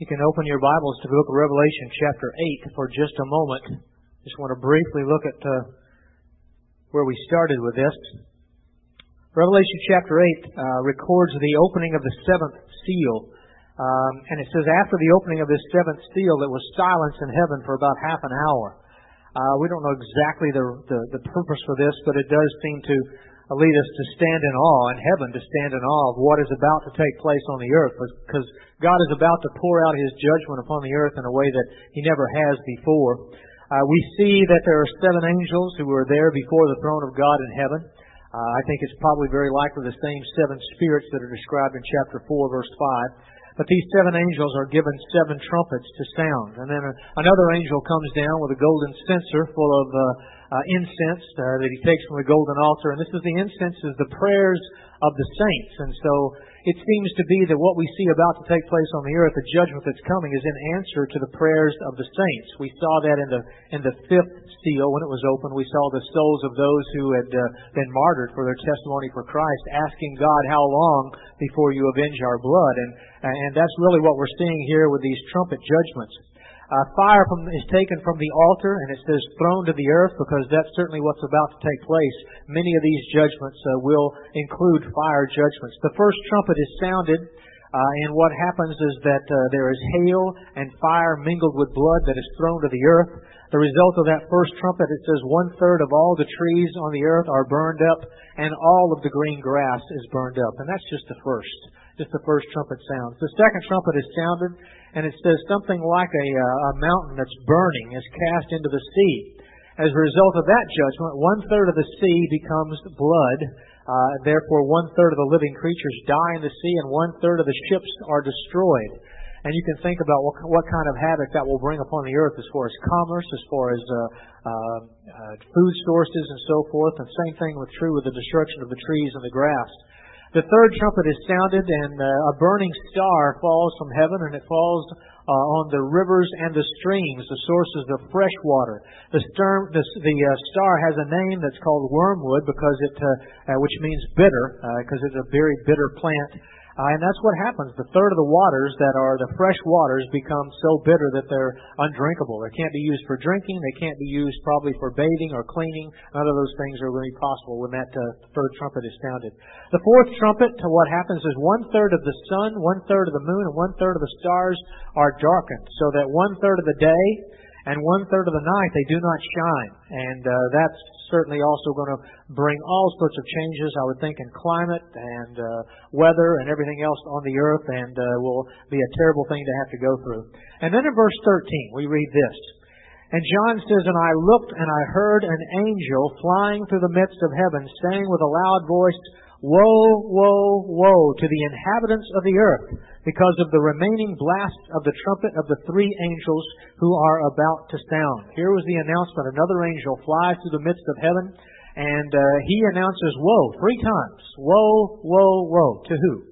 You can open your Bibles to the book of Revelation chapter 8 for just a moment. Just want to briefly look at where we started with this. Revelation chapter 8 records the opening of the seventh seal. And it says, after the opening of this seventh seal, it was silence in heaven for about half an hour. We don't know exactly the purpose for this, but it does seem to lead us to stand in awe, in heaven to stand in awe of what is about to take place on the earth, because God is about to pour out His judgment upon the earth in a way that He never has before. We see that there are seven angels who were there before the throne of God in heaven. I think it's probably very likely the same seven spirits that are described in chapter 4, verse 5. But these seven angels are given seven trumpets to sound. And then another angel comes down with a golden censer full of incense that he takes from the golden altar. And this is the incense, is the prayers of the saints. And so it seems to be that what we see about to take place on the earth, the judgment that's coming, is in answer to the prayers of the saints. We saw that in the fifth seal when it was opened. We saw the souls of those who had been martyred for their testimony for Christ, asking God, how long before you avenge our blood? And that's really what we're seeing here with these trumpet judgments. Fire is taken from the altar, and it says thrown to the earth, because that's certainly what's about to take place. Many of these judgments will include fire judgments. The first trumpet is sounded, and what happens is that there is hail and fire mingled with blood that is thrown to the earth. The result of that first trumpet, it says 1/3 of all the trees on the earth are burned up, and all of the green grass is burned up. And that's just the first trumpet sounds. The second trumpet is sounded, and it says something like a mountain that's burning is cast into the sea. As a result of that judgment, 1/3 of the sea becomes blood. Therefore, 1/3 of the living creatures die in the sea, and 1/3 of the ships are destroyed. And you can think about what kind of havoc that will bring upon the earth as far as commerce, as far as food sources and so forth. And same thing was true with the destruction of the trees and the grass. The third trumpet is sounded, and a burning star falls from heaven, and it falls on the rivers and the streams, the sources of fresh water. The star has a name that's called wormwood, because which means bitter, because it's a very bitter plant. And that's what happens. The third of the waters that are the fresh waters become so bitter that they're undrinkable. They can't be used for drinking. They can't be used probably for bathing or cleaning. None of those things are really possible when that third trumpet is sounded. The fourth trumpet, what happens is 1/3 of the sun, 1/3 of the moon, and 1/3 of the stars are darkened, so that 1/3 of the day and 1/3 of the night they do not shine. And that's certainly also going to bring all sorts of changes, I would think, in climate and weather and everything else on the earth, and will be a terrible thing to have to go through. And then in verse 13, we read this. And John says, "And I looked, and I heard an angel flying through the midst of heaven, saying with a loud voice, Woe, woe, woe to the inhabitants of the earth, because of the remaining blast of the trumpet of the three angels who are about to sound." Here was the announcement. Another angel flies through the midst of heaven, and he announces woe 3 times. Woe, woe, woe. To who?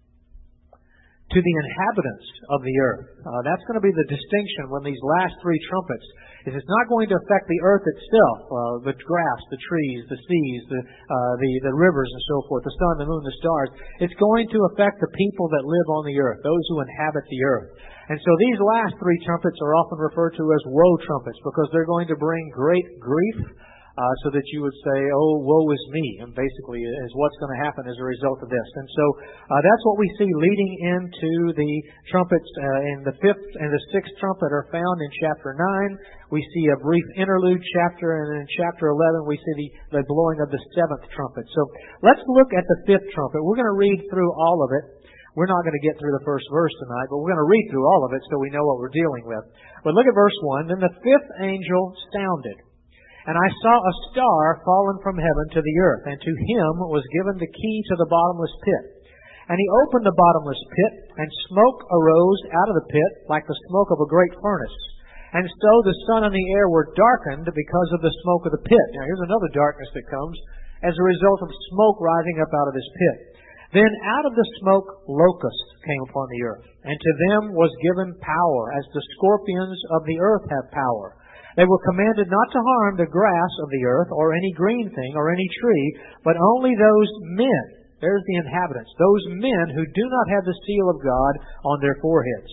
To the inhabitants of the earth. That's going to be the distinction when these last 3 trumpets. It's not going to affect the earth itself, the grass, the trees, the seas, the rivers and so forth, the sun, the moon, the stars. It's going to affect the people that live on the earth, those who inhabit the earth. And so these last 3 trumpets are often referred to as woe trumpets, because they're going to bring great grief, so that you would say, oh, woe is me, and basically is what's going to happen as a result of this. And so that's what we see leading into the trumpets. In the 5th and the 6th trumpet are found in chapter 9. We see a brief interlude chapter, and in chapter 11 we see the blowing of the 7th trumpet. So let's look at the 5th trumpet. We're going to read through all of it. We're not going to get through the first verse tonight, but we're going to read through all of it so we know what we're dealing with. But look at verse 1. Then the 5th angel sounded, and I saw a star fallen from heaven to the earth, and to him was given the key to the bottomless pit. And he opened the bottomless pit, and smoke arose out of the pit like the smoke of a great furnace. And so the sun and the air were darkened because of the smoke of the pit. Now here's another darkness that comes as a result of smoke rising up out of this pit. Then out of the smoke locusts came upon the earth, and to them was given power, as the scorpions of the earth have power. They were commanded not to harm the grass of the earth, or any green thing, or any tree, but only those men, there's the inhabitants, those men who do not have the seal of God on their foreheads.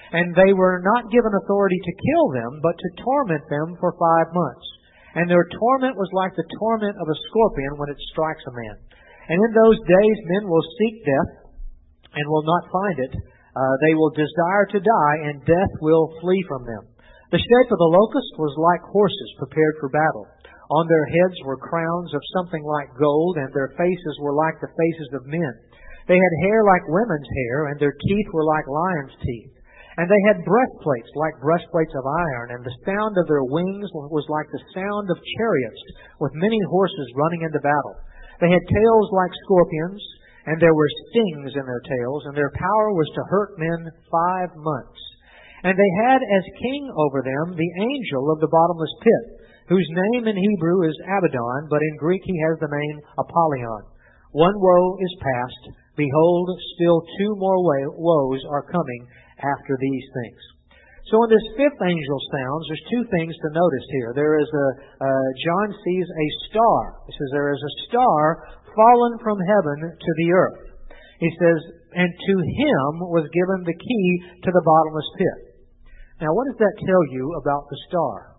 And they were not given authority to kill them, but to torment them for 5 months. And their torment was like the torment of a scorpion when it strikes a man. And in those days men will seek death, and will not find it. They will desire to die, and death will flee from them. The shape of the locust was like horses prepared for battle. On their heads were crowns of something like gold, and their faces were like the faces of men. They had hair like women's hair, and their teeth were like lions' teeth. And they had breastplates like breastplates of iron, and the sound of their wings was like the sound of chariots, with many horses running into battle. They had tails like scorpions, and there were stings in their tails, and their power was to hurt men 5 months. And they had as king over them the angel of the bottomless pit, whose name in Hebrew is Abaddon, but in Greek he has the name Apollyon. One woe is past. Behold, still 2 more woes are coming after these things. So when this 5th angel sounds, there's 2 things to notice here. There is John sees a star. He says there is a star fallen from heaven to the earth. He says, and to him was given the key to the bottomless pit. Now, what does that tell you about the star?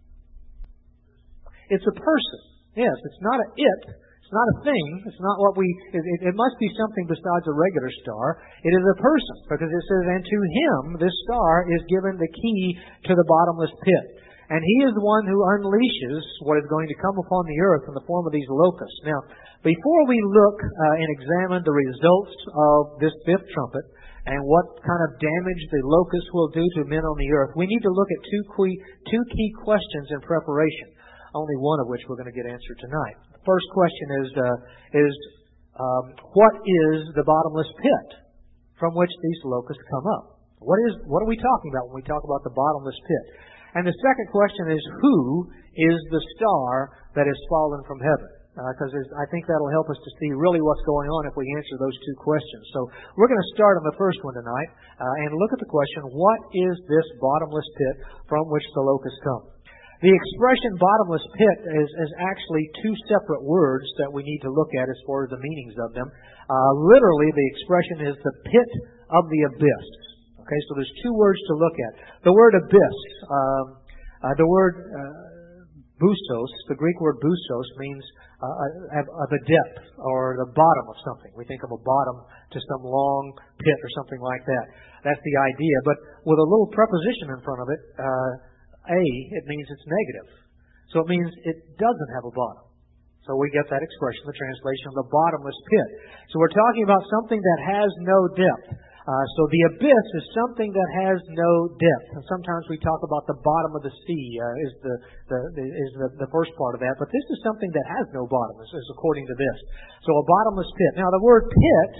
It's a person. Yes, it's not it's not a thing. It's not what it must be something besides a regular star. It is a person, because it says, and to him, this star, is given the key to the bottomless pit. And he is the one who unleashes what is going to come upon the earth in the form of these locusts. Now, before we look and examine the results of this 5th trumpet, and what kind of damage the locusts will do to men on the earth, we need to look at two key questions in preparation, only one of which we're going to get answered tonight. The first question is what is the bottomless pit from which these locusts come up? What are we talking about when we talk about the bottomless pit? And the second question is, who is the star that has fallen from heaven? Because I think that'll help us to see really what's going on if we answer those 2 questions. So we're going to start on the first one tonight and look at the question, what is this bottomless pit from which the locusts come? The expression bottomless pit is actually 2 separate words that we need to look at as far as the meanings of them. Literally, the expression is the pit of the abyss. Okay, so there's 2 words to look at. The word abyss, the word busos, the Greek word busos, means of a depth or the bottom of something. We think of a bottom to some long pit or something like that. That's the idea. But with a little preposition in front of it, it means it's negative. So it means it doesn't have a bottom. So we get that expression, the translation of the bottomless pit. So we're talking about something that has no depth. So the abyss is something that has no depth. And sometimes we talk about the bottom of the sea is the first part of that. But this is something that has no bottom, is according to this. So a bottomless pit. Now the word pit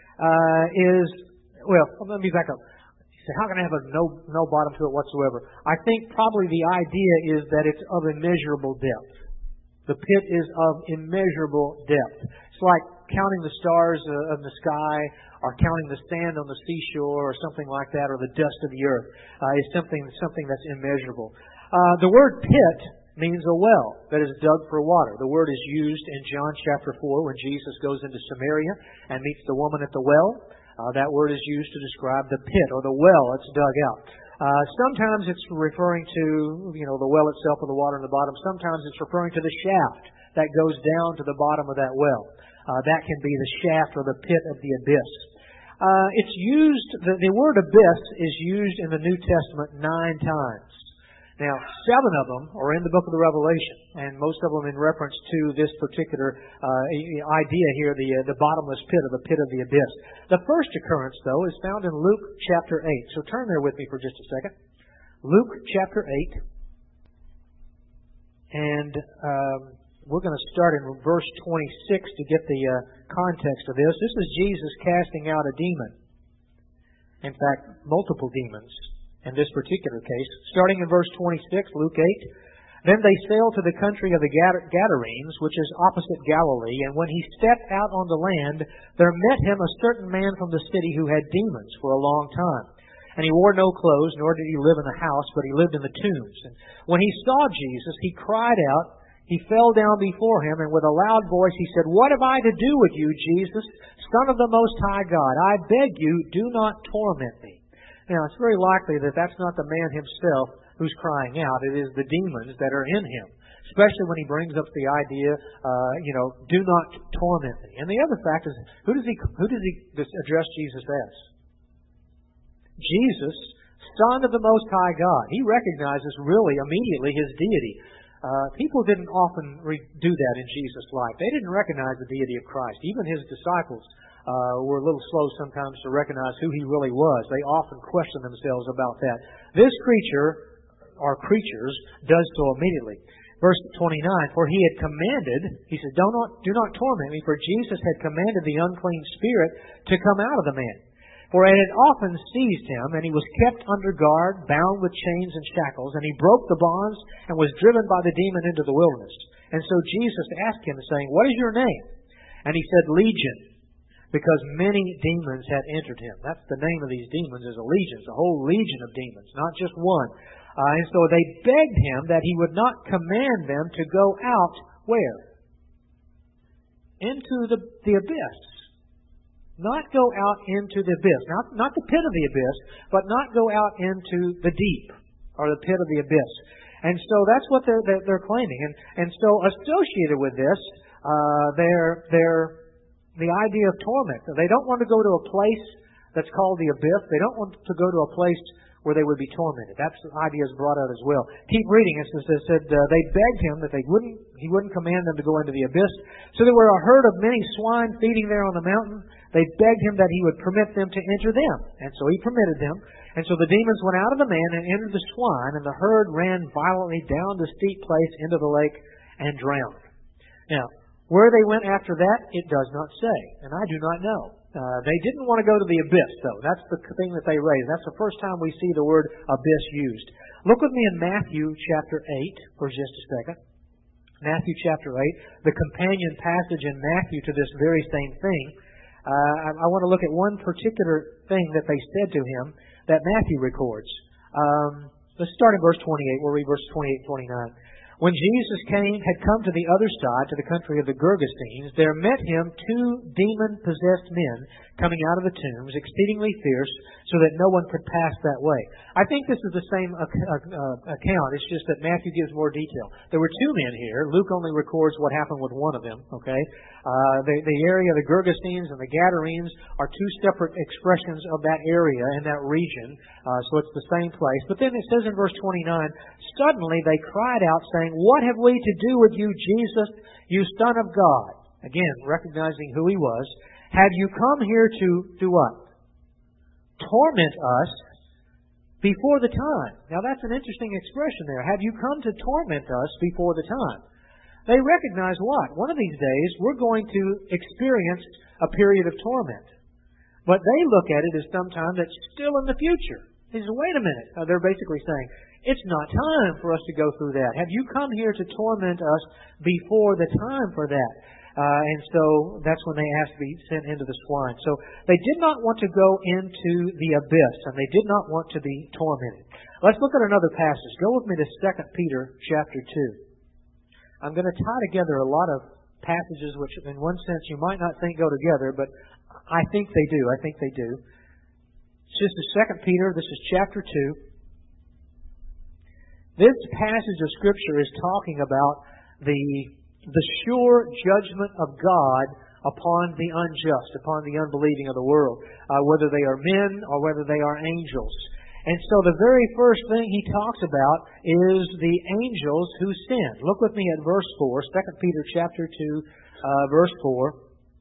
let me back up. You say, how can I have no bottom to it whatsoever? I think probably the idea is that it's of immeasurable depth. The pit is of immeasurable depth. It's like counting the stars of the sky, or counting the sand on the seashore, or something like that, or the dust of the earth. Is something that's immeasurable. The word pit means a well that is dug for water. The word is used in John chapter 4 when Jesus goes into Samaria and meets the woman at the well. That word is used to describe the pit or the well that's dug out. Sometimes it's referring to the well itself with the water in the bottom. Sometimes it's referring to the shaft that goes down to the bottom of that well. That can be the shaft or the pit of the abyss. It's used. The word abyss is used in the New Testament 9 times. Now, 7 of them are in the book of the Revelation, and most of them in reference to this particular idea here, the bottomless pit, or the pit of the abyss. The first occurrence, though, is found in Luke chapter 8. So turn there with me for just a second. Luke chapter 8. And we're going to start in verse 26 to get the context of this. This is Jesus casting out a demon. In fact, multiple demons. In this particular case, starting in verse 26, Luke 8, then they sailed to the country of the Gadarenes, which is opposite Galilee, and when he stepped out on the land, there met him a certain man from the city who had demons for a long time. And he wore no clothes, nor did he live in a house, but he lived in the tombs. And when he saw Jesus, he cried out, he fell down before him, and with a loud voice he said, "What have I to do with you, Jesus, Son of the Most High God? I beg you, do not torment me." Now, it's very likely that that's not the man himself who's crying out. It is the demons that are in him, especially when he brings up the idea, do not torment me. And the other fact is, who does he address Jesus as? Jesus, Son of the Most High God. He recognizes really immediately His deity. People didn't often do that in Jesus' life. They didn't recognize the deity of Christ. Even His disciples were a little slow sometimes to recognize who He really was. They often questioned themselves about that. This creature, or creatures, does so immediately. Verse 29, for He had commanded, He said, do not torment me, for Jesus had commanded the unclean spirit to come out of the man. For it had often seized him, and he was kept under guard, bound with chains and shackles, and he broke the bonds and was driven by the demon into the wilderness. And so Jesus asked him, saying, what is your name? And he said, Legion, because many demons had entered him. That's the name of these demons, is a legion. It's a whole legion of demons, not just one. And so they begged him that he would not command them to go out where? Into the abyss. Not go out into the abyss. Not the pit of the abyss, but not go out into the deep, or the pit of the abyss. And so that's what they're claiming. And so associated with this, the idea of torment. They don't want to go to a place that's called the abyss. They don't want to go to a place where they would be tormented. That's the idea is brought out as well. Keep reading. It said they begged him that he wouldn't command them to go into the abyss. So there were a herd of many swine feeding there on the mountain. They begged him that he would permit them to enter them. And so he permitted them. And so the demons went out of the man and entered the swine, and the herd ran violently down the steep place into the lake and drowned. Now, where they went after that, it does not say, and I do not know. They didn't want to go to the abyss, though. That's the thing that they raised. That's the first time we see the word abyss used. Look with me in Matthew chapter 8 for just a second. Matthew chapter 8, the companion passage in Matthew to this very same thing. I want to look at one particular thing that they said to him that Matthew records. Let's start in verse 28. We'll read verses 28 and 29. When Jesus had come to the other side, to the country of the Gergesenes, there met him 2 demon-possessed men coming out of the tombs, exceedingly fierce, so that no one could pass that way. I think this is the same account. It's just that Matthew gives more detail. There were 2 men here. Luke only records what happened with one of them. Okay, the area of the Gergesenes and the Gadarenes are 2 separate expressions of that area and that region. So it's the same place. But then it says in verse 29, suddenly they cried out, saying, what have we to do with you, Jesus, you Son of God? Again, recognizing who He was. Have you come here to do what? Torment us before the time. Now that's an interesting expression there. Have you come to torment us before the time? They recognize what? One of these days we're going to experience a period of torment. But they look at it as sometime that's still in the future. He says, wait a minute. They're basically saying, it's not time for us to go through that. Have you come here to torment us before the time for that? And so that's when they asked to be sent into the swine. So they did not want to go into the abyss, and they did not want to be tormented. Let's look at another passage. Go with me to 2 Peter chapter 2. I'm going to tie together a lot of passages which in one sense you might not think go together, but I think they do. I think they do. It's just 2 Peter. This is chapter 2. This passage of Scripture is talking about the sure judgment of God upon the unjust, upon the unbelieving of the world, whether they are men or whether they are angels. And so the very first thing he talks about is the angels who sinned. Look with me at verse 4, 2 Peter chapter 2, verse 4.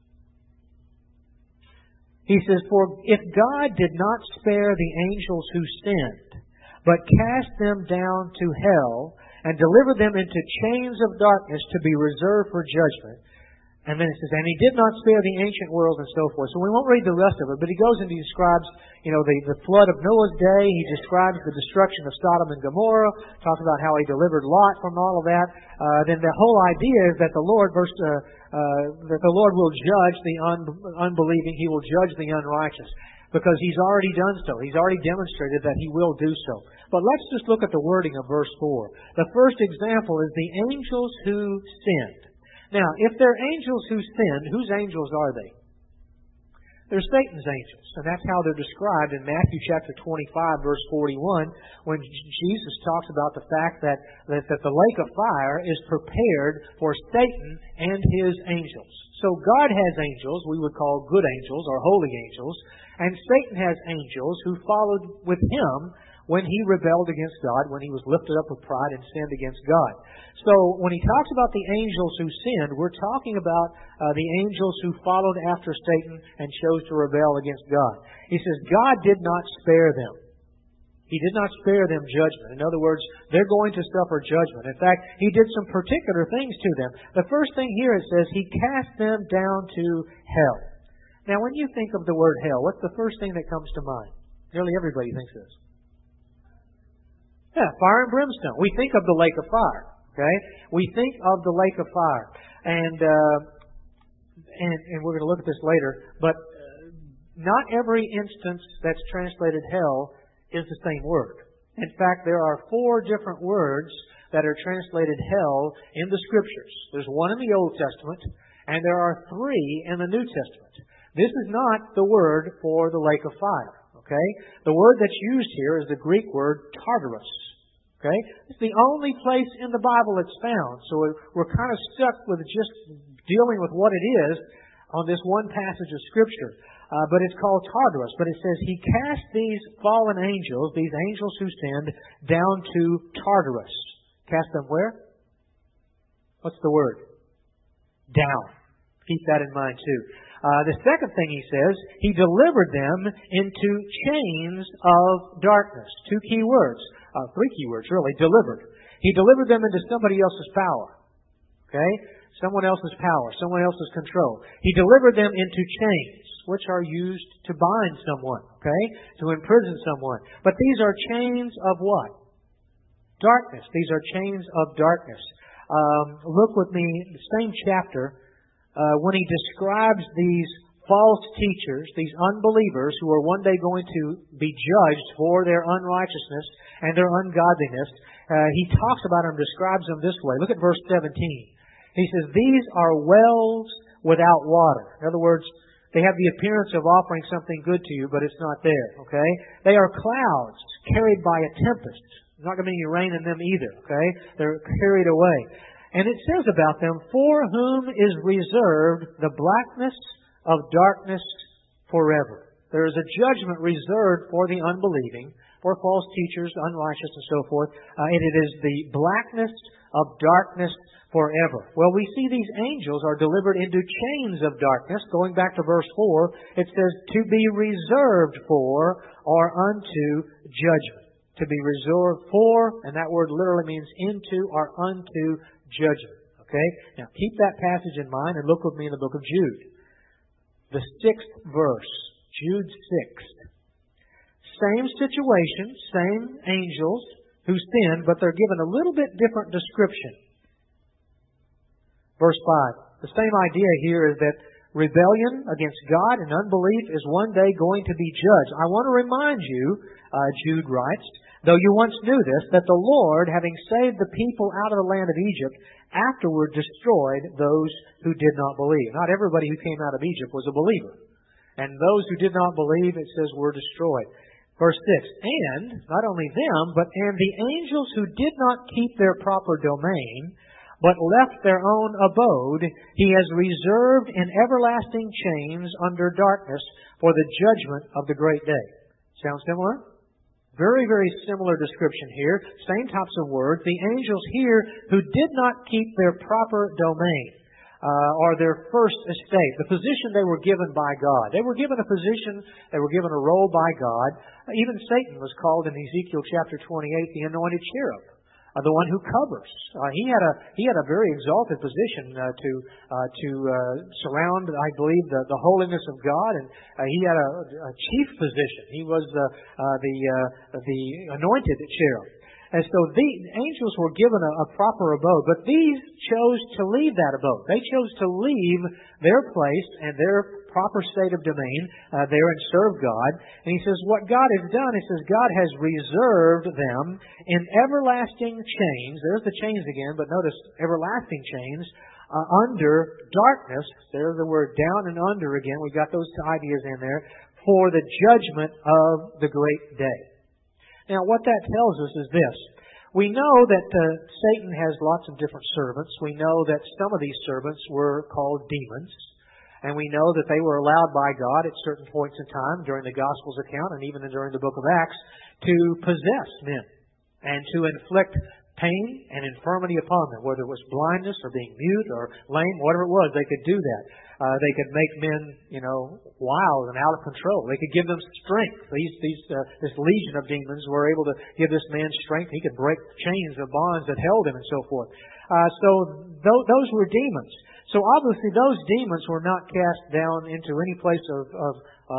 He says, for if God did not spare the angels who sinned, but cast them down to hell, and delivered them into chains of darkness to be reserved for judgment. And then it says, and He did not spare the ancient world, and so forth. So we won't read the rest of it, but he goes and he describes, the flood of Noah's day. He describes the destruction of Sodom and Gomorrah, talks about how He delivered Lot from all of that. Then the whole idea is that the Lord, that the Lord will judge the unbelieving. He will judge the unrighteous. Because He's already done so. He's already demonstrated that He will do so. But let's just look at the wording of verse 4. The first example is the angels who sinned. Now, if they're angels who sinned, whose angels are they? They're Satan's angels. And that's how they're described in Matthew chapter 25, verse 41, when Jesus talks about the fact that the lake of fire is prepared for Satan and his angels. So God has angels we would call good angels or holy angels, and Satan has angels who followed with him when he rebelled against God, when he was lifted up with pride and sinned against God. So when he talks about the angels who sinned, we're talking about the angels who followed after Satan and chose to rebel against God. He says God did not spare them. He did not spare them judgment. In other words, they're going to suffer judgment. In fact, He did some particular things to them. The first thing here it says He cast them down to hell. Now, when you think of the word hell, what's the first thing that comes to mind? Nearly everybody thinks this. Yeah, fire and brimstone. We think of the lake of fire. Okay, we think of the lake of fire, and we're going to look at this later. But not every instance that's translated hell is the same word. In fact, there are 4 different words that are translated hell in the Scriptures. There's one in the Old Testament, and there are 3 in the New Testament. This is not the word for the lake of fire. Okay? The word that's used here is the Greek word Tartarus. Okay? It's the only place in the Bible it's found. So we're kind of stuck with just dealing with what it is on this one passage of Scripture. But it's called Tartarus. But it says He cast these fallen angels, these angels who sinned, down to Tartarus. Cast them where? What's the word? Down. Keep that in mind too. The second thing He says, He delivered them into chains of darkness. 2 key words. 3 key words, really. Delivered. He delivered them into somebody else's power. Okay? Someone else's power. Someone else's control. He delivered them into chains, which are used to bind someone. Okay? To imprison someone. But these are chains of what? Darkness. These are chains of darkness. Look with me, the same chapter, when He describes these false teachers, these unbelievers who are one day going to be judged for their unrighteousness and their ungodliness, He talks about them, describes them this way. Look at verse 17. He says, "These are wells without water." In other words, they have the appearance of offering something good to you, but it's not there. Okay? They are clouds carried by a tempest. There's not going to be any rain in them either. Okay? They're carried away. And it says about them, "For whom is reserved the blackness of darkness forever." There is a judgment reserved for the unbelieving, for false teachers, unrighteous, and so forth. And it is the blackness of darkness forever. Well, we see these angels are delivered into chains of darkness. Going back to verse 4, it says, "to be reserved for," or "unto judgment." To be reserved for, and that word literally means into or unto judgment. Okay? Now, keep that passage in mind and look with me in the book of Jude. The 6th verse. Jude 6. Same situation, same angels who sinned, but they're given a little bit different description. Verse 5. The same idea here is that rebellion against God and unbelief is one day going to be judged. I want to remind you, Jude writes, "Though you once knew this, that the Lord, having saved the people out of the land of Egypt, afterward destroyed those who did not believe." Not everybody who came out of Egypt was a believer. And those who did not believe, it says, were destroyed. Verse 6, "And, not only them, but and the angels who did not keep their proper domain, but left their own abode, He has reserved in everlasting chains under darkness for the judgment of the great day." Sound similar? Very, very similar description here. Same types of words. The angels here who did not keep their proper domain, or their first estate, the position they were given by God. They were given a position, they were given a role by God. Even Satan was called in Ezekiel chapter 28 the anointed cherub, the one who covers. He had a very exalted position to surround, I believe, the holiness of God, and he had a chief position. He was the anointed cherub. And so the angels were given a proper abode, but these chose to leave that abode. They chose to leave their place and their proper state of domain there and serve God. And he says what God has done, he says God has reserved them in everlasting chains. There's the chains again, but notice everlasting chains under darkness. There's the word down and under again. We've got those two ideas in there. For the judgment of the great day. Now, what that tells us is this. We know that Satan has lots of different servants. We know that some of these servants were called demons. And we know that they were allowed by God at certain points in time during the Gospels account and even during the book of Acts to possess men and to inflict pain and infirmity upon them, whether it was blindness or being mute or lame, whatever it was, they could do that. They could make men, wild and out of control. They could give them strength. This legion of demons were able to give this man strength. He could break chains of bonds that held him and so forth. So those were demons. So obviously those demons were not cast down into any place of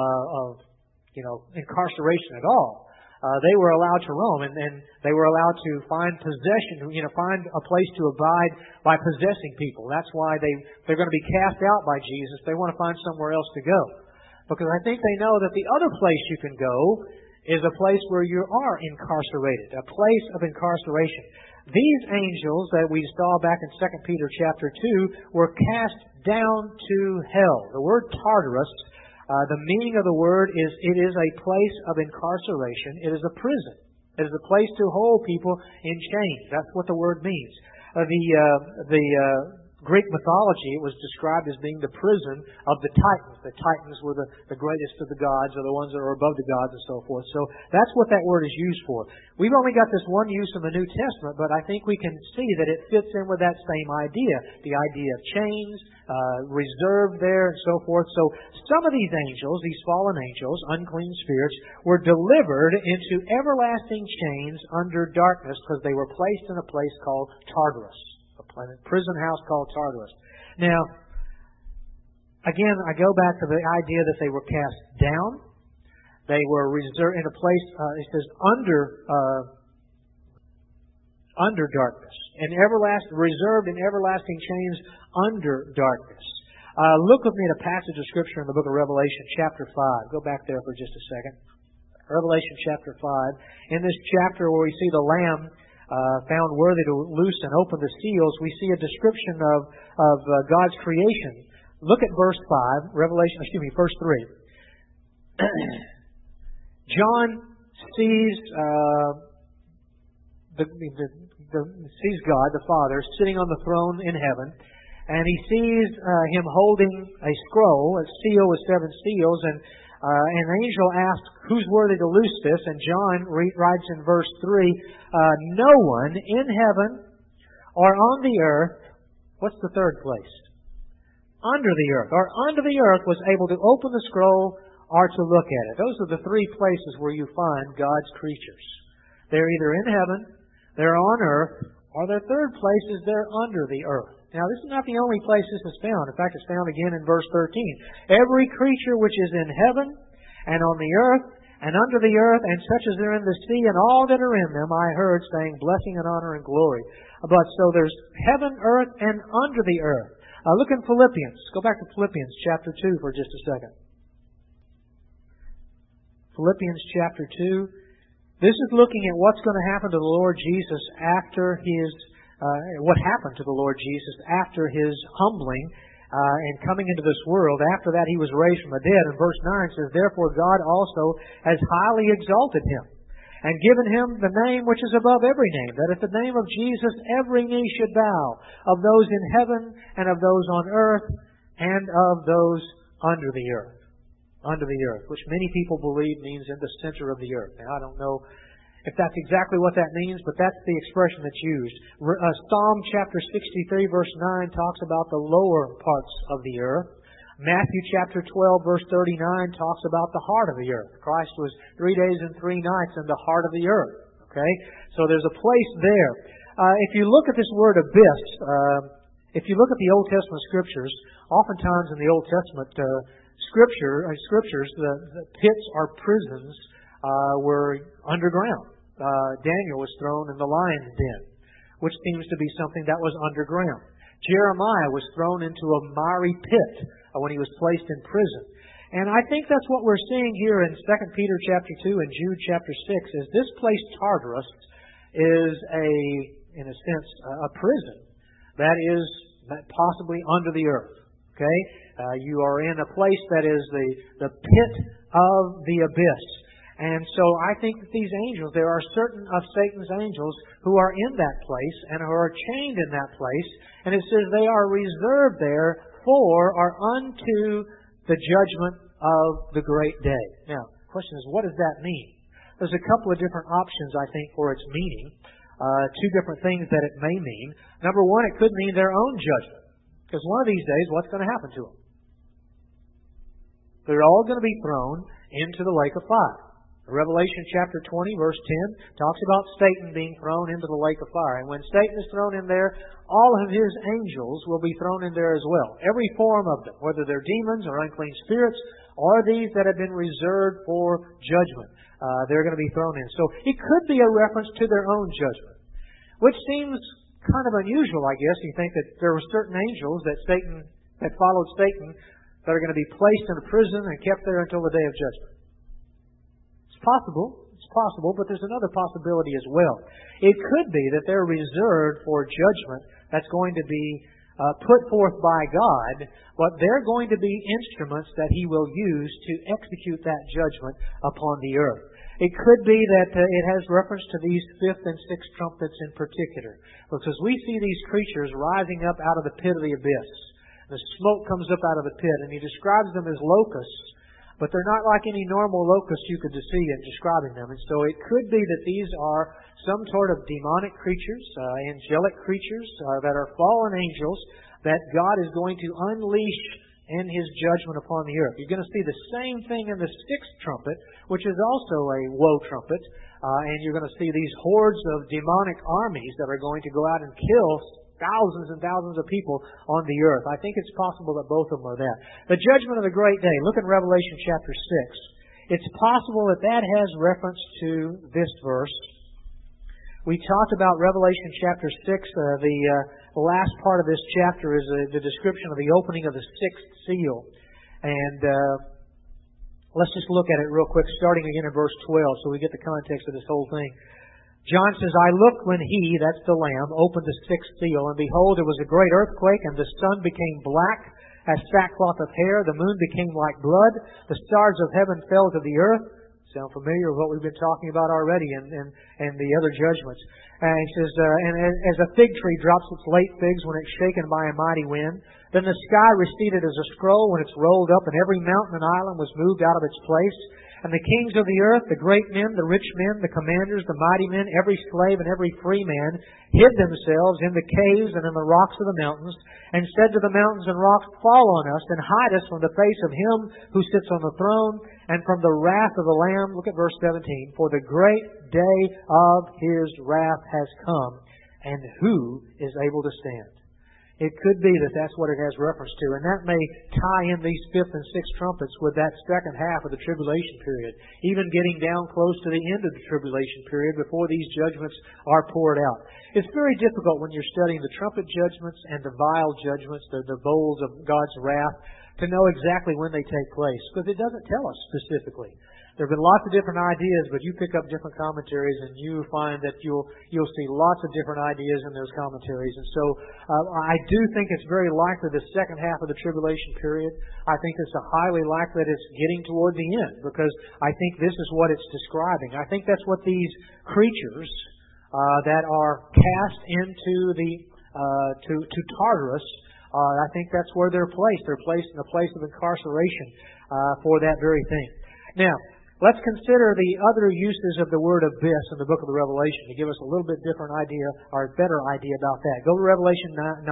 incarceration at all. They were allowed to roam, and they were allowed to find possession, find a place to abide by possessing people. That's why they're going to be cast out by Jesus. They want to find somewhere else to go. Because I think they know that the other place you can go is a place where you are incarcerated, a place of incarceration. These angels that we saw back in 2 Peter chapter 2 were cast down to hell. The word Tartarus, the meaning of the word is it is a place of incarceration. It is a prison. It is a place to hold people in chains. That's what the word means. The Greek mythology, it was described as being the prison of the Titans. The Titans were the greatest of the gods, or the ones that are above the gods and so forth. So that's what that word is used for. We've only got this one use in the New Testament, but I think we can see that it fits in with that same idea. The idea of chains, reserved there and so forth. So some of these angels, these fallen angels, unclean spirits, were delivered into everlasting chains under darkness because they were placed in a place called Tartarus. A prison house called Tartarus. Now, again, I go back to the idea that they were cast down. They were reserved in a place, it says, under darkness. Reserved in everlasting chains under darkness. Look with me at a passage of Scripture in the book of Revelation, chapter 5. Go back there for just a second. Revelation chapter 5. In this chapter where we see the Lamb found worthy to loose and open the seals, we see a description of God's creation. Look at verse 5, verse 3. John sees sees God, the Father, sitting on the throne in heaven, and he sees Him holding a scroll, a seal with 7 seals, and an angel asked, "Who's worthy to loose this?" And John writes in verse 3, "No one in heaven or on the earth," what's the third place? Under the earth, or under the earth, was able to open the scroll or to look at it. Those are the 3 places where you find God's creatures. They're either in heaven, they're on earth, or their third place is they're under the earth. Now, this is not the only place this is found. In fact, it's found again in verse 13. "Every creature which is in heaven and on the earth and under the earth, and such as are in the sea, and all that are in them, I heard saying, blessing and honor and glory." But so there's heaven, earth, and under the earth. Look in Philippians. Go back to Philippians chapter 2 for just a second. Philippians chapter 2. This is looking at what's going to happen to the Lord Jesus after what happened to the Lord Jesus after His humbling and coming into this world. After that, He was raised from the dead. And verse 9 says, "Therefore God also has highly exalted Him, and given Him the name which is above every name, that at the name of Jesus every knee should bow, of those in heaven, and of those on earth, and of those under the earth." Under the earth, which many people believe means in the center of the earth. Now, I don't know if that's exactly what that means, but that's the expression that's used. Psalm chapter 63, verse 9 talks about the lower parts of the earth. Matthew chapter 12, verse 39 talks about the heart of the earth. Christ was 3 days and 3 nights in the heart of the earth. Okay? So there's a place there. If you look at this word abyss, if you look at the Old Testament Scriptures, oftentimes in the Old Testament Scriptures, the pits or prisons were underground. Daniel was thrown in the lion's den, which seems to be something that was underground. Jeremiah was thrown into a miry pit when he was placed in prison. And I think that's what we're seeing here in 2 Peter chapter 2 and Jude chapter 6, is this place Tartarus is in a sense, a prison that is possibly under the earth. Okay? You are in a place that is the pit of the abyss. And so I think that these angels, there are certain of Satan's angels who are in that place and who are chained in that place. And it says they are reserved there for or unto the judgment of the great day. Now, the question is, what does that mean? There's a couple of different options, I think, for its meaning. Two different things that it may mean. Number one, it could mean their own judgment. Because one of these days, what's going to happen to them? They're all going to be thrown into the lake of fire. Revelation chapter 20, verse 10, talks about Satan being thrown into the lake of fire. And when Satan is thrown in there, all of his angels will be thrown in there as well. Every form of them, whether they're demons or unclean spirits, or these that have been reserved for judgment, they're going to be thrown in. So it could be a reference to their own judgment, which seems kind of unusual, I guess. You think that there were certain angels that followed Satan that are going to be placed in a prison and kept there until the day of judgment. It's possible, but there's another possibility as well. It could be that they're reserved for judgment that's going to be put forth by God, but they're going to be instruments that He will use to execute that judgment upon the earth. It could be that it has reference to these fifth and sixth trumpets in particular, because we see these creatures rising up out of the pit of the abyss. The smoke comes up out of the pit, and He describes them as locusts. But they're not like any normal locusts you could see in describing them. And so it could be that these are some sort of demonic creatures, angelic creatures that are fallen angels that God is going to unleash in His judgment upon the earth. You're going to see the same thing in the sixth trumpet, which is also a woe trumpet. And you're going to see these hordes of demonic armies that are going to go out and kill thousands and thousands of people on the earth. I think it's possible that both of them are that. The judgment of the great day. Look at Revelation chapter 6. It's possible that that has reference to this verse. We talked about Revelation chapter 6. The last part of this chapter is the description of the opening of the sixth seal. And let's just look at it real quick, starting again in verse 12, so we get the context of this whole thing. John says, I looked when He, that's the Lamb, opened the sixth seal, and behold, there was a great earthquake, and the sun became black as sackcloth of hair, the moon became like blood, the stars of heaven fell to the earth. Sound familiar with what we've been talking about already and the other judgments. And he says, and as a fig tree drops its late figs when it's shaken by a mighty wind, then the sky receded as a scroll when it's rolled up, and every mountain and island was moved out of its place. And the kings of the earth, the great men, the rich men, the commanders, the mighty men, every slave and every free man, hid themselves in the caves and in the rocks of the mountains, and said to the mountains and rocks, Fall on us, and hide us from the face of Him who sits on the throne, and from the wrath of the Lamb. Look at verse 17. For the great day of His wrath has come, and who is able to stand? It could be that that's what it has reference to. And that may tie in these fifth and sixth trumpets with that second half of the tribulation period, even getting down close to the end of the tribulation period before these judgments are poured out. It's very difficult when you're studying the trumpet judgments and the vial judgments, the bowls of God's wrath, to know exactly when they take place, because it doesn't tell us specifically. There have been lots of different ideas, but you pick up different commentaries and you find that you'll see lots of different ideas in those commentaries. And so I do think it's very likely the second half of the tribulation period. I think it's highly likely that it's getting toward the end, because I think this is what it's describing. I think that's what these creatures that are cast into the to Tartarus, I think that's where they're placed. They're placed in a place of incarceration for that very thing. Now, let's consider the other uses of the word abyss in the book of the Revelation to give us a little bit different idea, or a better idea about that. Go to Revelation 9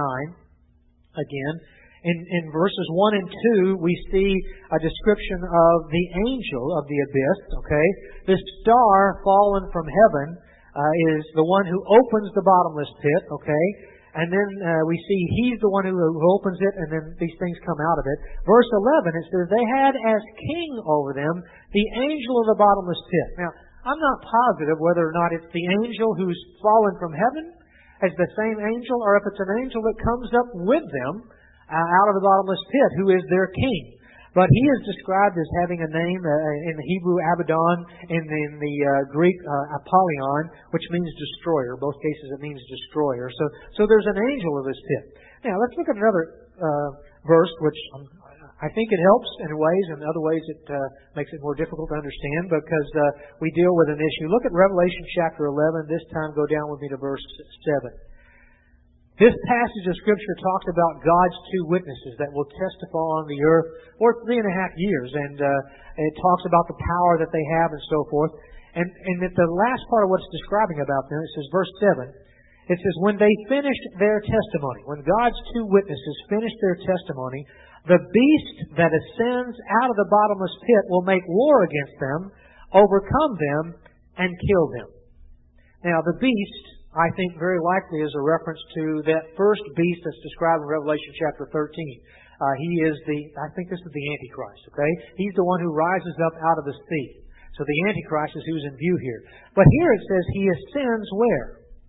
again. In verses 1 and 2, we see a description of the angel of the abyss. Okay, this star fallen from heaven is the one who opens the bottomless pit. Okay. And then we see He's the one who opens it, and then these things come out of it. Verse 11, it says, They had as king over them the angel of the bottomless pit. Now, I'm not positive whether or not it's the angel who's fallen from heaven as the same angel, or if it's an angel that comes up with them out of the bottomless pit, who is their king. But he is described as having a name in the Hebrew Abaddon, in the Greek Apollyon, which means destroyer. Both cases it means destroyer. So there's an angel of this pit. Now, let's look at another verse, which I think it helps in ways, and in other ways it makes it more difficult to understand because we deal with an issue. Look at Revelation chapter 11. This time go down with me to verse 7. This passage of Scripture talks about God's two witnesses that will testify on the earth for 3.5 years. And it talks about the power that they have and so forth. And at the last part of what it's describing about them, it says, verse 7, it says, when they finished their testimony, when God's two witnesses finished their testimony, the beast that ascends out of the bottomless pit will make war against them, overcome them, and kill them. Now, the beast, I think very likely is a reference to that first beast that's described in Revelation chapter 13. I think this is the Antichrist, okay? He's the one who rises up out of the sea. So the Antichrist is who's in view here. But here it says he ascends where?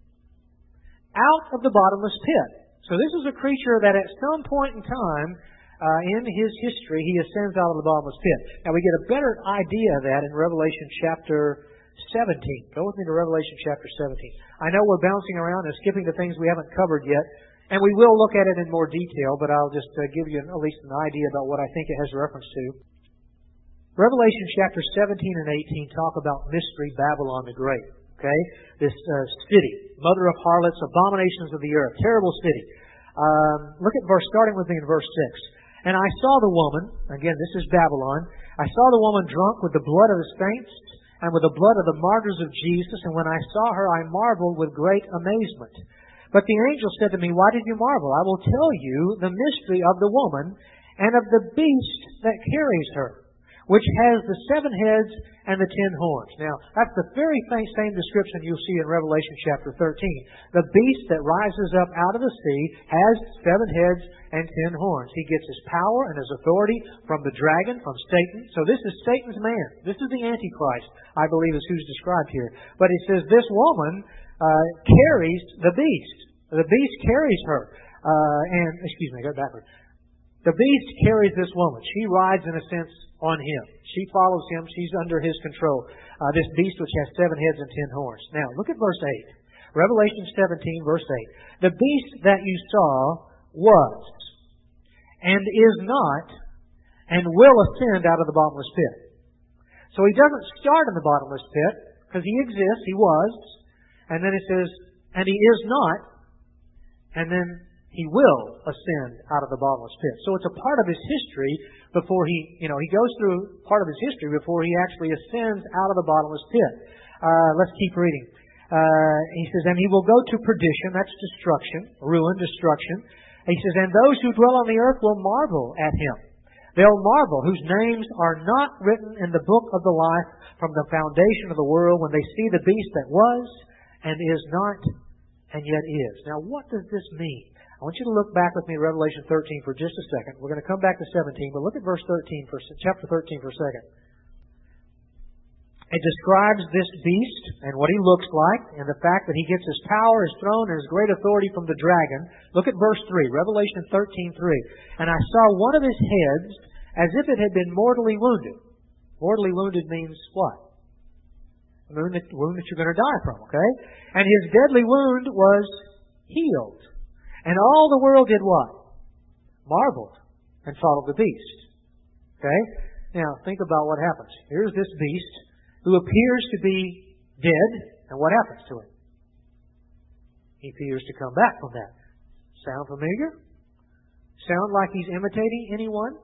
Out of the bottomless pit. So this is a creature that at some point in time in his history, he ascends out of the bottomless pit. Now we get a better idea of that in Revelation chapter 17. Go with me to Revelation chapter 17. I know we're bouncing around and skipping to things we haven't covered yet, and we will look at it in more detail, but I'll just give you at least an idea about what I think it has reference to. Revelation chapter 17 and 18 talk about Mystery Babylon the Great. Okay? This city, mother of harlots, abominations of the earth, terrible city. Look at starting with me in verse 6. And I saw the woman, again this is Babylon, I saw the woman drunk with the blood of the saints and with the blood of the martyrs of Jesus, and when I saw her I marveled with great amazement. But the angel said to me, why did you marvel? I will tell you the mystery of the woman and of the beast that carries her, which has the 7 heads and the 10 horns. Now, that's the very same description you'll see in Revelation chapter 13. The beast that rises up out of the sea has 7 heads and 10 horns. He gets his power and his authority from the dragon, from Satan. So this is Satan's man. This is the Antichrist, I believe, is who's described here. But it says this woman carries the beast. The beast carries her. I got backwards. The beast carries this woman. She rides, in a sense, on him. She follows him. She's under his control. This beast which has 7 heads and 10 horns. Now, look at verse 8. Revelation 17, verse 8. The beast that you saw was, and is not, and will ascend out of the bottomless pit. So he doesn't start in the bottomless pit, because he exists, he was, and then it says, and he is not, and then he will ascend out of the bottomless pit. So it's a part of his history before he goes through part of his history before he actually ascends out of the bottomless pit. Let's keep reading. He says, and he will go to perdition, that's destruction, ruin, destruction. He says, and those who dwell on the earth will marvel at him. They'll marvel, whose names are not written in the book of the life from the foundation of the world when they see the beast that was, and is not, and yet is. Now, what does this mean? I want you to look back with me at Revelation 13 for just a second. We're going to come back to 17, but look at verse 13, chapter 13 for a second. It describes this beast and what he looks like and the fact that he gets his power, his throne, and his great authority from the dragon. Look at verse 3, Revelation 13:3. And I saw one of his heads as if it had been mortally wounded. Mortally wounded means what? A wound that you're going to die from, okay? And his deadly wound was healed. And all the world did what? Marveled and followed the beast. Okay? Now, think about what happens. Here's this beast who appears to be dead, and what happens to him? He appears to come back from that. Sound familiar? Sound like he's imitating anyone?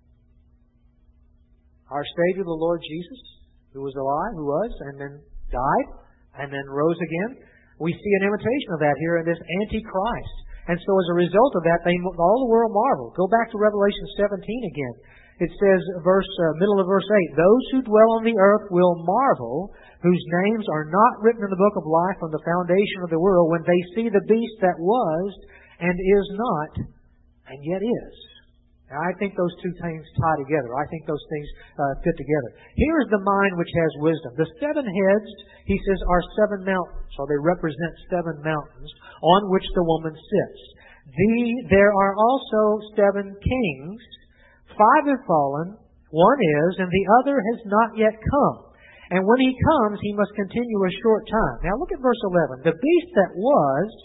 Our Savior, the Lord Jesus, who was alive, who was, and then died, and then rose again. We see an imitation of that here in this Antichrist. And so as a result of that, all the world marveled. Go back to Revelation 17 again. It says, middle of verse 8, those who dwell on the earth will marvel, whose names are not written in the book of life from the foundation of the world, when they see the beast that was, and is not, and yet is. Now, I think those two things tie together. I think those things fit together. Here is the mind which has wisdom. The 7 heads, he says, are 7 mountains. So they represent 7 mountains on which the woman sits. There are also 7 kings. 5 have fallen, 1 is, and the other has not yet come. And when he comes, he must continue a short time. Now look at verse 11. The beast that was,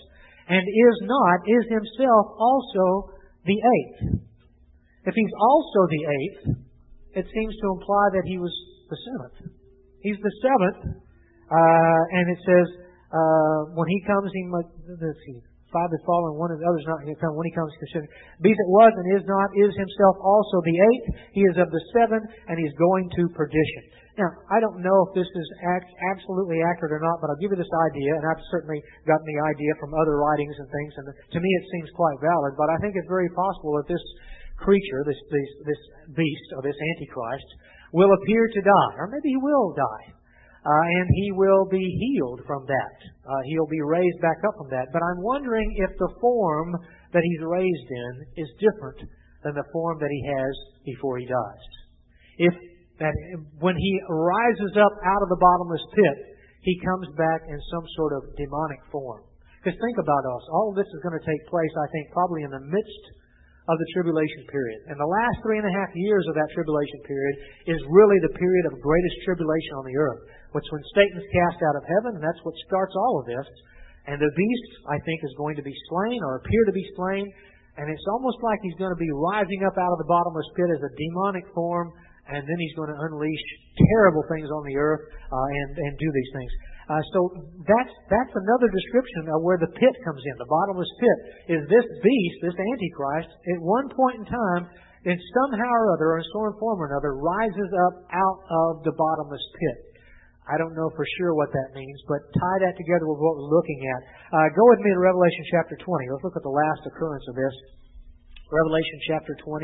and is not is himself also the eighth. If he's also the eighth, it seems to imply that he was the seventh. He's the seventh, and it says, when he comes, he must, let's see, five have fallen, one of the others not yet come. When he comes, consider. Be that was and is not, is himself also the eighth. He is of the seven, and he's going to perdition. Now, I don't know if this is absolutely accurate or not, but I'll give you this idea, and I've certainly gotten the idea from other writings and things, and to me it seems quite valid, but I think it's very possible that this creature, this beast, or this Antichrist, will appear to die, or maybe he will die. And he will be healed from that. He'll be raised back up from that. But I'm wondering if the form that he's raised in is different than the form that he has before he dies. If that when he rises up out of the bottomless pit, he comes back in some sort of demonic form. Because think about us. All of this is going to take place, I think, probably in the midst of the tribulation period. And the last 3.5 years of that tribulation period is really the period of greatest tribulation on the earth. Which when Satan's cast out of heaven, and that's what starts all of this. And the beast, I think, is going to be slain or appear to be slain. And it's almost like he's going to be rising up out of the bottomless pit as a demonic form. And then he's going to unleash terrible things on the earth and do these things. So that's another description of where the pit comes in. The bottomless pit is this beast, this Antichrist, at one point in time, and somehow or other, or in some form or another, rises up out of the bottomless pit. I don't know for sure what that means, but tie that together with what we're looking at. Go with me to Revelation chapter 20. Let's look at the last occurrence of this. Revelation chapter 20.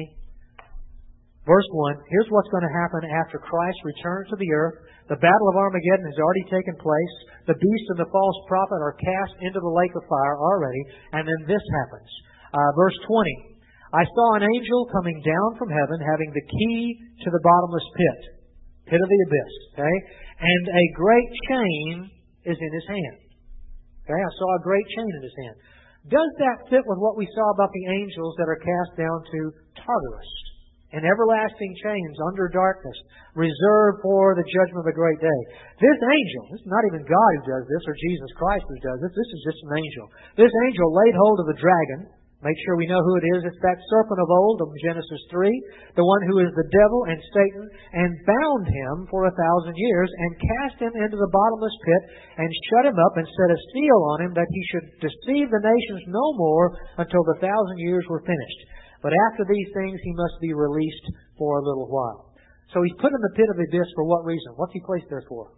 Verse 1. Here's what's going to happen after Christ returns to the earth. The battle of Armageddon has already taken place. The beast and the false prophet are cast into the lake of fire already. And then this happens. Verse 20. I saw an angel coming down from heaven having the key to the bottomless pit. Pit of the abyss. Okay? And a great chain is in his hand. Okay? I saw a great chain in his hand. Does that fit with what we saw about the angels that are cast down to Tartarus? And everlasting chains under darkness, reserved for the judgment of the great day. This angel, this is not even God who does this, or Jesus Christ who does this. This is just an angel. This angel laid hold of the dragon. Make sure we know who it is. It's that serpent of old of Genesis 3, the one who is the devil and Satan, and bound him for 1,000 years, and cast him into the bottomless pit, and shut him up, and set a seal on him that he should deceive the nations no more until the 1,000 years were finished. But after these things he must be released for a little while. So he's put in the pit of the abyss for what reason? What's he placed there for?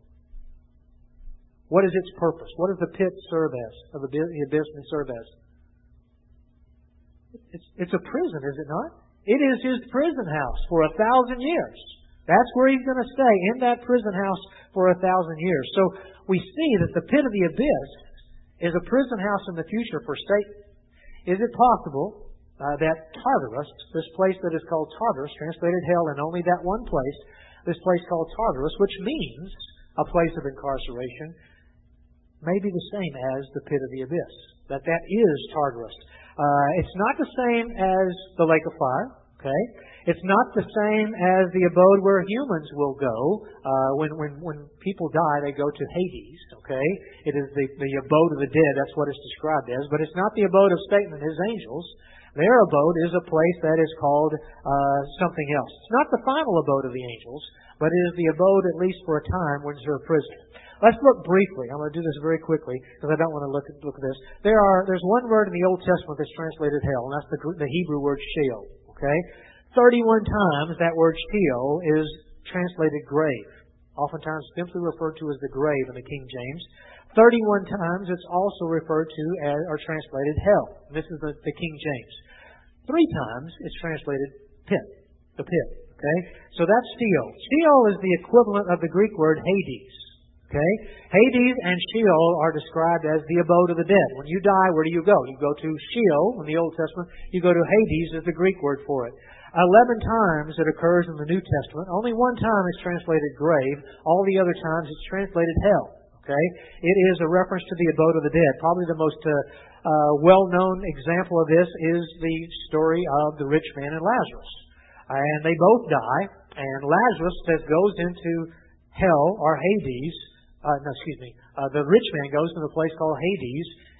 What is its purpose? What does the pit serve as? Of the abyss serve as? It's a prison, is it not? It is his prison house for 1,000 years. That's where he's going to stay, in that prison house for 1,000 years. So we see that the pit of the abyss is a prison house in the future for Satan. Is it possible that Tartarus, this place that is called Tartarus, translated hell in only that one place, this place called Tartarus, which means a place of incarceration, may be the same as the pit of the abyss. That is Tartarus. It's not the same as the lake of fire. Okay, it's not the same as the abode where humans will go when people die. They go to Hades. Okay, it is the abode of the dead. That's what it's described as. But it's not the abode of Satan and his angels. Their abode is a place that is called something else. It's not the final abode of the angels, but it is the abode, at least for a time, when they're a prisoner. Let's look briefly. I'm going to do this very quickly because I don't want to look at this. There's one word in the Old Testament that's translated hell, and that's the Hebrew word Sheol. Okay, 31 times that word Sheol is translated grave. Oftentimes simply referred to as the grave in the King James. 31 times it's also referred to as, or translated hell. This is the King James. 3 times it's translated pit, the pit. Okay, so that's Sheol. Sheol is the equivalent of the Greek word Hades. Okay, Hades and Sheol are described as the abode of the dead. When you die, where do you go? You go to Sheol in the Old Testament. You go to Hades is the Greek word for it. 11 times it occurs in the New Testament. Only 1 time it's translated grave. All the other times it's translated hell. Okay, it is a reference to the abode of the dead. Probably the most well-known example of this is the story of the rich man and Lazarus. And they both die, and Lazarus goes into hell or Hades. The rich man goes to the place called Hades,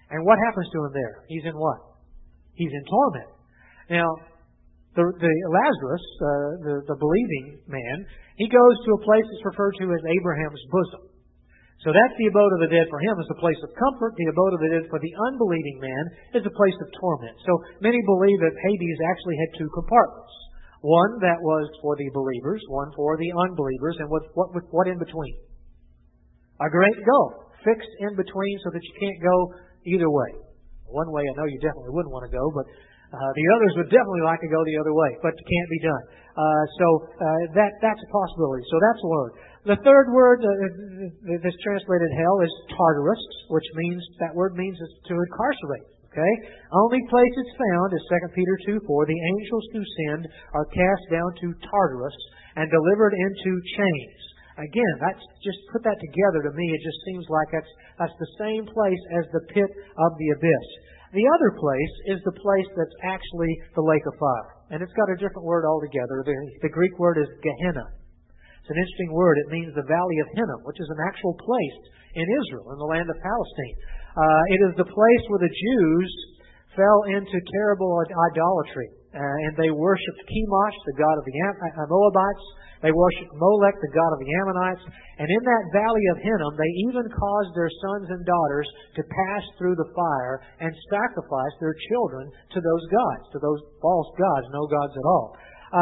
And what happens to him there? He's in what? He's in torment. Now, the Lazarus, the believing man, he goes to a place that's referred to as Abraham's bosom. So that's the abode of the dead for him, is a place of comfort. The abode of the dead for the unbelieving man is a place of torment. So many believe that Hades actually had two compartments. One that was for the believers, one for the unbelievers, and what in between? A great gulf fixed in between so that you can't go either way. One way I know you definitely wouldn't want to go, but the others would definitely like to go the other way, but it can't be done. That's a possibility. So that's a word. The third word that's translated hell is Tartarus, which means, that word means to incarcerate. Okay? Only place it's found is 2 Peter 2:4. The angels who sinned are cast down to Tartarus and delivered into chains. Again, that's just put that together to me. It just seems like that's the same place as the pit of the abyss. The other place is the place that's actually the lake of fire. And it's got a different word altogether. The Greek word is Gehenna. It's an interesting word. It means the valley of Hinnom, which is an actual place in Israel, in the land of Palestine. It is the place where the Jews fell into terrible idolatry. And they worshipped Chemosh, the god of the Moabites. They worshipped Molech, the god of the Ammonites. And in that valley of Hinnom, they even caused their sons and daughters to pass through the fire and sacrifice their children to those gods, to those false gods, no gods at all.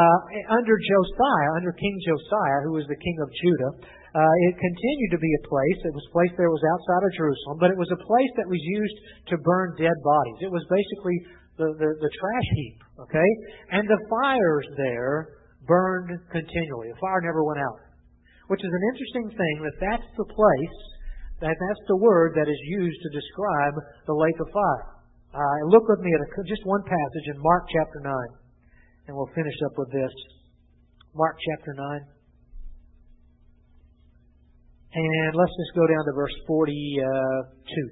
Under King Josiah, who was the king of Judah, it continued to be a place. It was a place that was outside of Jerusalem, but it was a place that was used to burn dead bodies. It was basically the trash heap, okay? And the fires there burned continually. The fire never went out. Which is an interesting thing, that's the place, that's the word that is used to describe the lake of fire. Look with me at just one passage in Mark chapter 9. And we'll finish up with this. Mark chapter 9. And let's just go down to verse 42.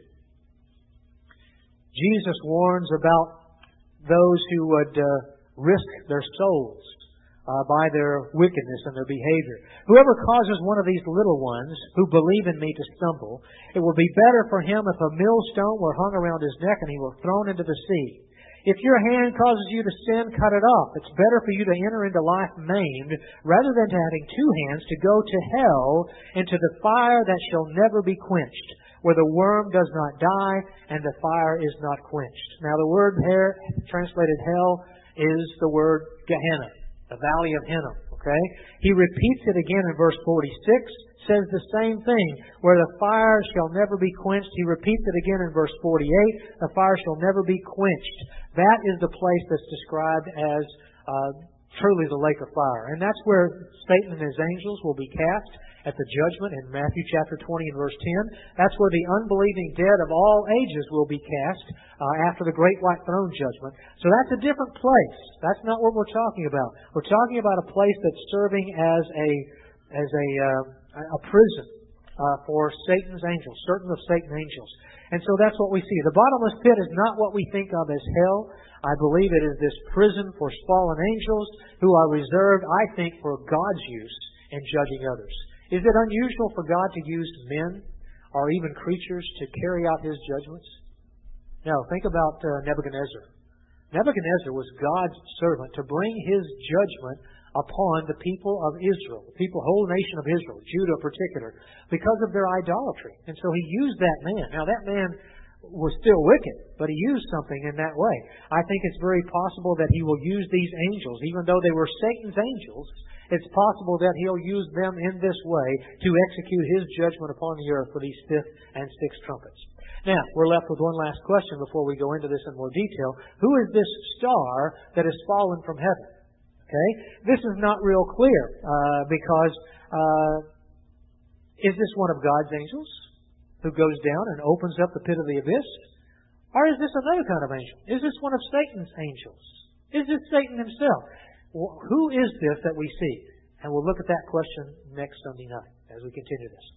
Jesus warns about those who would risk their souls by their wickedness and their behavior. Whoever causes one of these little ones who believe in me to stumble, it will be better for him if a millstone were hung around his neck and he were thrown into the sea. If your hand causes you to sin, cut it off. It's better for you to enter into life maimed, rather than to having two hands to go to hell, into the fire that shall never be quenched, where the worm does not die and the fire is not quenched. Now the word here, translated hell, is the word Gehenna, the valley of Hinnom. Okay? He repeats it again in verse 46, says the same thing, where the fire shall never be quenched. He repeats it again in verse 48, the fire shall never be quenched. That is the place that's described as truly the lake of fire. And that's where Satan and his angels will be cast at the judgment in Matthew chapter 20 and verse 10. That's where the unbelieving dead of all ages will be cast after the great white throne judgment. So that's a different place. That's not what we're talking about. We're talking about a place that's serving as a prison for Satan's angels, certain of Satan's angels. And so that's what we see. The bottomless pit is not what we think of as hell. I believe it is this prison for fallen angels who are reserved, I think, for God's use in judging others. Is it unusual for God to use men or even creatures to carry out His judgments? No, think about Nebuchadnezzar. Nebuchadnezzar was God's servant to bring His judgment upon the people of Israel, the whole nation of Israel, Judah in particular, because of their idolatry. And so He used that man. Now that man was still wicked, but He used something in that way. I think it's very possible that He will use these angels, even though they were Satan's angels. It's possible that He'll use them in this way to execute His judgment upon the earth for these fifth and sixth trumpets. Now, we're left with one last question before we go into this in more detail. Who is this star that has fallen from heaven? Okay? This is not real clear because is this one of God's angels who goes down and opens up the pit of the abyss? Or is this another kind of angel? Is this one of Satan's angels? Is this Satan himself? Who is this that we see? And we'll look at that question next Sunday night as we continue this.